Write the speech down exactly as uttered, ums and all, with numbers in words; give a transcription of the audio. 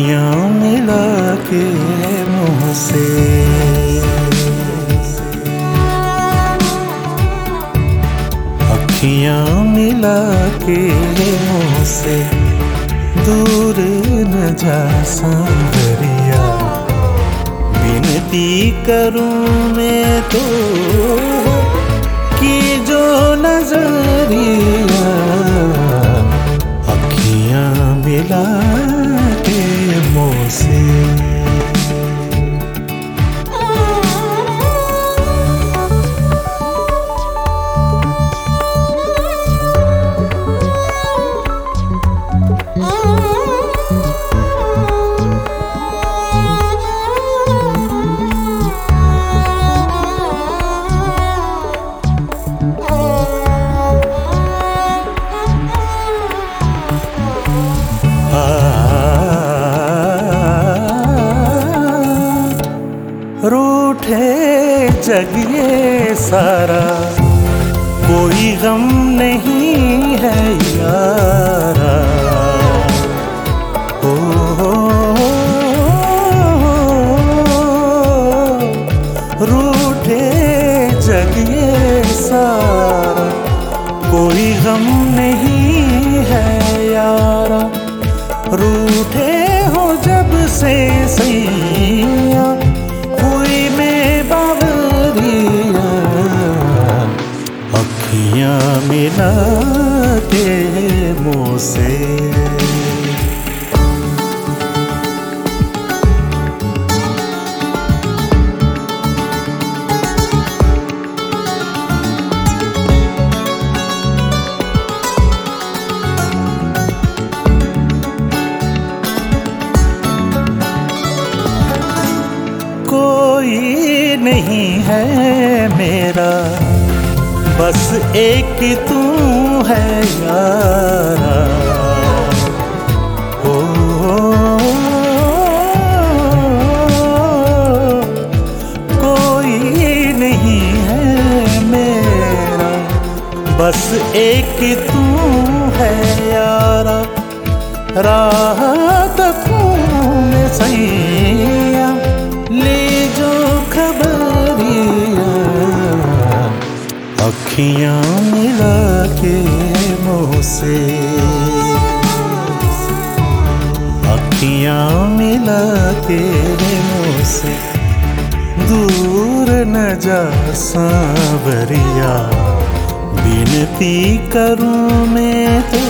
अखियाँ मिला के मुँह से, अखियाँ मिला के मुँह से दूर न जा सांवरिया। विनती करूँ मैं तो कि जो नजरिया, अखियाँ मिला के मुँह से। रूठे जग ये सारा, कोई गम नहीं है यारा। ओ, ओ, रूठे जग ये सारा, कोई गम नहीं है यारा। रूठे हो जब से सैया, हुई में बावरिया। अखियाँ मिला के मुँह से, कोई नहीं है मेरा, बस एक तू है यारा। ओ, कोई नहीं है मेरा, बस एक तू है यारा। राहत में सैया ले जो खबरिया। अखियाँ मिला के मुँह से, अखियाँ मिला के मुँह से दूर न जा सांवरिया। विनती करूँ मैं तो